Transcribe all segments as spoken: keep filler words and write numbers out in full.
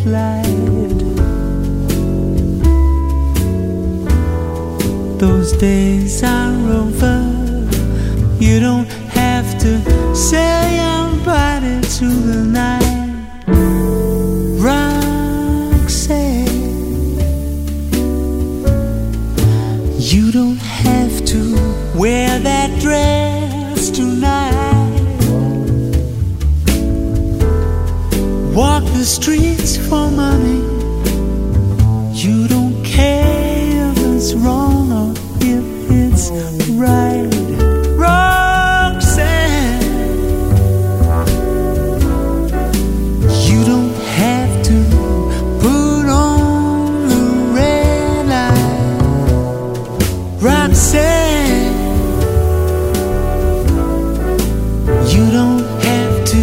light. Those days are over. You don't have to say your body to the night. Roxanne, you don't have to wear that dress tonight. Walk the streets for money. You don't care if it's wrong or if it's right. Roxanne, you don't have to put on the red light. Roxanne, you don't have to.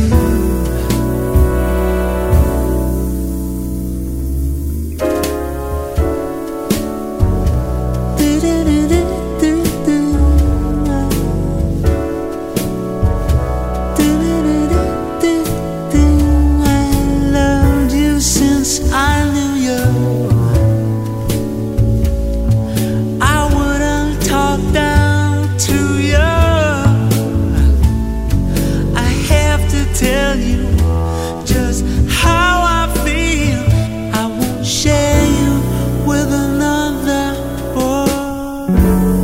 Tell you just how I feel. I won't share you with another boy.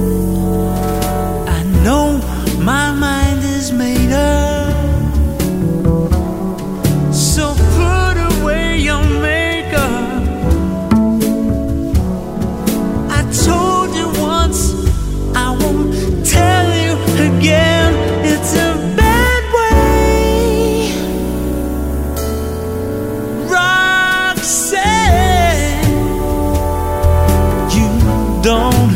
I know my mind is made up, so put away your makeup. I told you once, I won't tell you again. It's a don't